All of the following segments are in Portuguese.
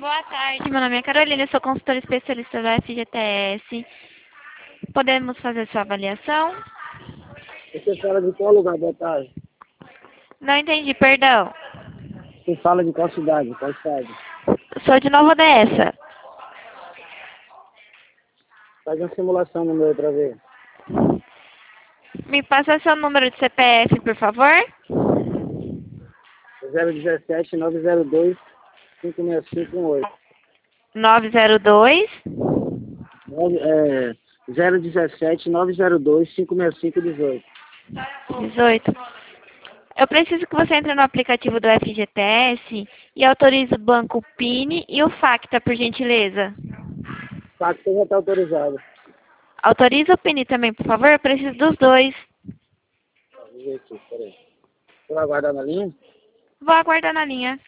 Boa tarde, meu nome é Carolina, eu sou consultora especialista do FGTS. Podemos fazer sua avaliação? Você fala de qual lugar, boa tarde? Não entendi, perdão. Você fala de qual cidade, qual estado? Sou de Nova Odessa. Faz uma simulação no meu pra ver. Me passa seu número de CPF, por favor? 017 902 56518. 902 017 902 56518. 18. Eu preciso que você entre no aplicativo do FGTS e autorize o banco PIN e o FACTA, por gentileza. Pacto já está autorizado. Autoriza o PIN também, por favor? Eu preciso dos dois. Vou ver aqui, peraí. Você vai aguardar na linha? Vou aguardar na linha.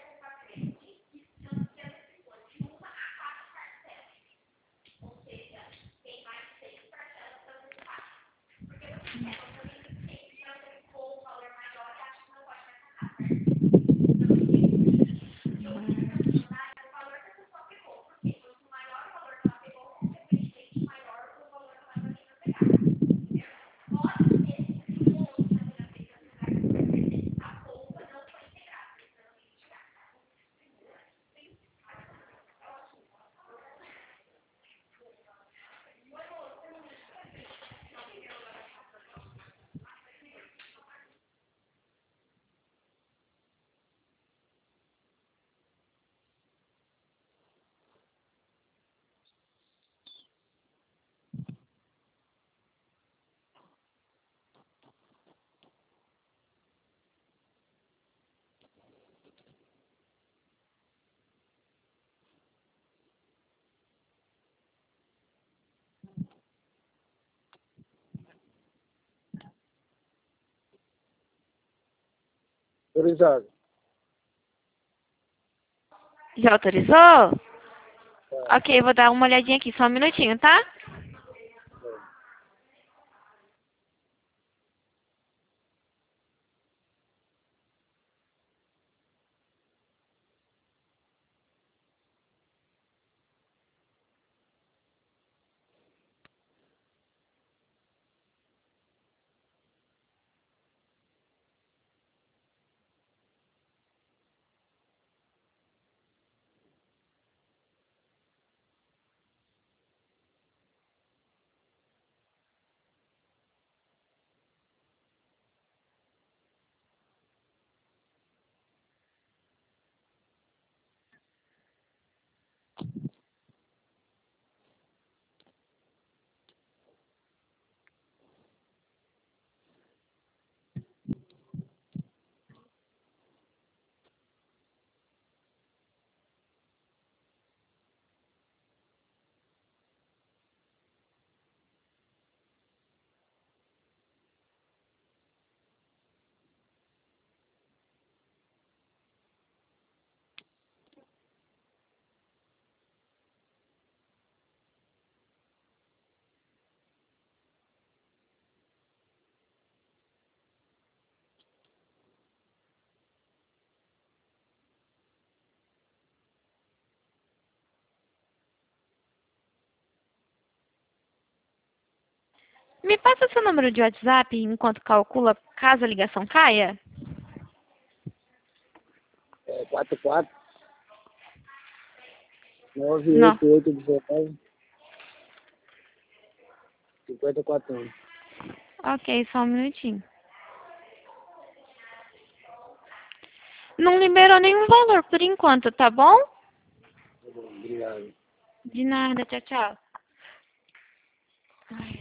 Autorizado. Já autorizou? Ok, vou dar uma olhadinha aqui, só um minutinho, tá? Me passa seu número de WhatsApp enquanto calcula caso a ligação caia? 44 Não. 988 19 54 Ok, só um minutinho. Não liberou nenhum valor por enquanto, tá bom? Obrigado. De nada, tchau, tchau.